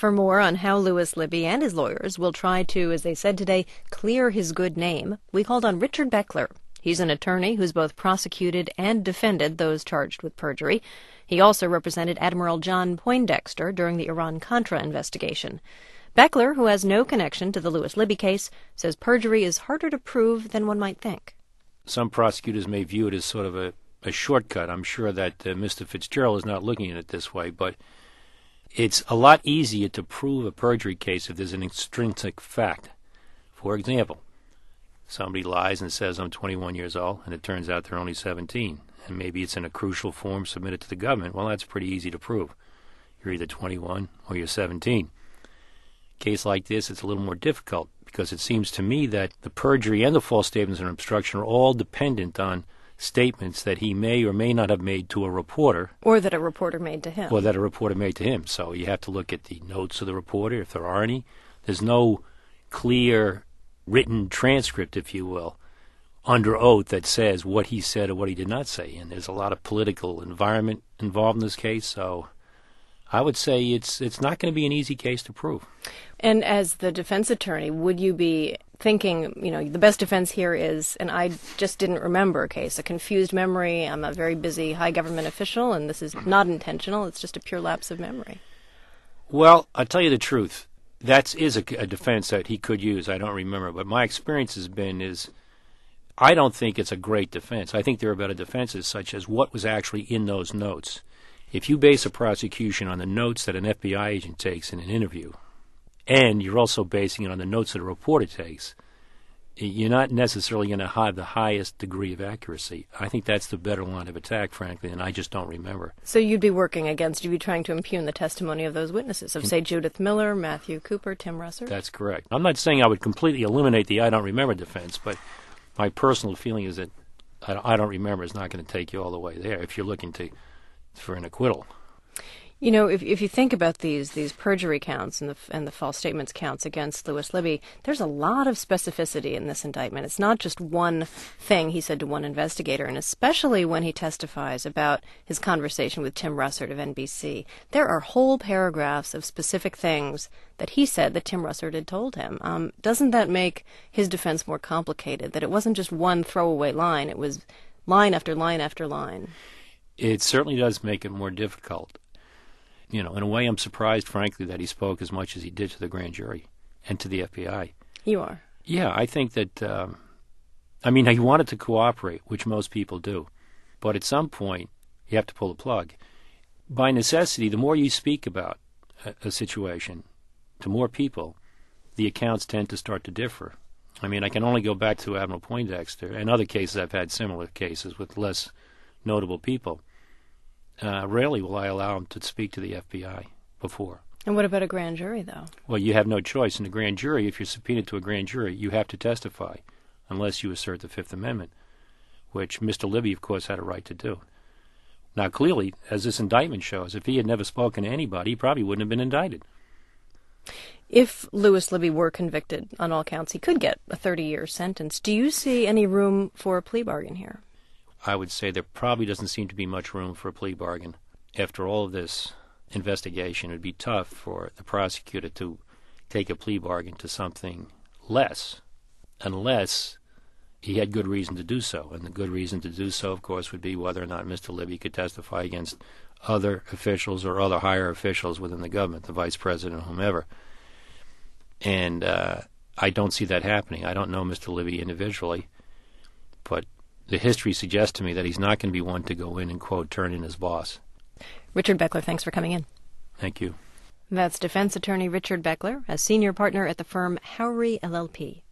For more on how Louis Libby and his lawyers will try to, as they said today, clear his good name, we called on Richard Beckler. He's an attorney who's both prosecuted and defended those charged with perjury. He also represented Admiral John Poindexter during the Iran-Contra investigation. Beckler, who has no connection to the Louis Libby case, says perjury is harder to prove than one might think. Some prosecutors may view it as sort of a shortcut. I'm sure that Mr. Fitzgerald is not looking at it this way, but it's a lot easier to prove a perjury case if there's an extrinsic fact. For example, somebody lies and says, I'm 21 years old, and it turns out they're only 17, and maybe it's in a crucial form submitted to the government. Well, that's pretty easy to prove. You're either 21 or you're 17. Case like this, it's a little more difficult because it seems to me that the perjury and the false statements and obstruction are all dependent on statements that he may or may not have made to a reporter. Or that a reporter made to him. Or that a reporter made to him. So you have to look at the notes of the reporter, if there are any. There's no clear written transcript, if you will, under oath that says what he said or what he did not say. And there's a lot of political environment involved in this case, so I would say it's not going to be an easy case to prove. And as the defense attorney, would you be thinking, the best defense here is, and I just didn't remember a case, a confused memory, I'm a very busy high government official, and this is not intentional, it's just a pure lapse of memory? Well, I'll tell you the truth. That is a defense that he could use. I don't remember. But my experience has been I don't think it's a great defense. I think there are better defenses, such as what was actually in those notes. If you base a prosecution on the notes that an FBI agent takes in an interview, and you're also basing it on the notes that a reporter takes, you're not necessarily going to have the highest degree of accuracy. I think that's the better line of attack, frankly, and I just don't remember. So you'd be trying to impugn the testimony of those witnesses, of, say, Judith Miller, Matthew Cooper, Tim Russert? That's correct. I'm not saying I would completely eliminate the I don't remember defense, but my personal feeling is that I don't remember is not going to take you all the way there if you're looking for an acquittal. If you think about these perjury counts and the false statements counts against Louis Libby, there's a lot of specificity in this indictment. It's not just one thing he said to one investigator, and especially when he testifies about his conversation with Tim Russert of NBC. There are whole paragraphs of specific things that he said that Tim Russert had told him. Doesn't that make his defense more complicated, that it wasn't just one throwaway line, it was line after line after line? It certainly does make it more difficult. In a way, I'm surprised, frankly, that he spoke as much as he did to the grand jury and to the FBI. You are? Yeah, I think that, he wanted to cooperate, which most people do. But at some point, you have to pull the plug. By necessity, the more you speak about a situation to more people, the accounts tend to start to differ. I can only go back to Admiral Poindexter and other cases. I've had similar cases with less notable people. Rarely will I allow him to speak to the FBI before. And what about a grand jury, though? Well, you have no choice. In a grand jury, if you're subpoenaed to a grand jury, you have to testify unless you assert the Fifth Amendment, which Mr. Libby, of course, had a right to do. Now, clearly, as this indictment shows, if he had never spoken to anybody, he probably wouldn't have been indicted. If Louis Libby were convicted on all counts, he could get a 30-year sentence. Do you see any room for a plea bargain here? I would say there probably doesn't seem to be much room for a plea bargain. After all of this investigation, it would be tough for the prosecutor to take a plea bargain to something less, unless he had good reason to do so. And the good reason to do so, of course, would be whether or not Mr. Libby could testify against other officials or other higher officials within the government, the vice president or whomever. And I don't see that happening. I don't know Mr. Libby individually, but the history suggests to me that he's not going to be one to go in and, quote, turn in his boss. Richard Beckler, thanks for coming in. Thank you. That's defense attorney Richard Beckler, a senior partner at the firm Howry LLP.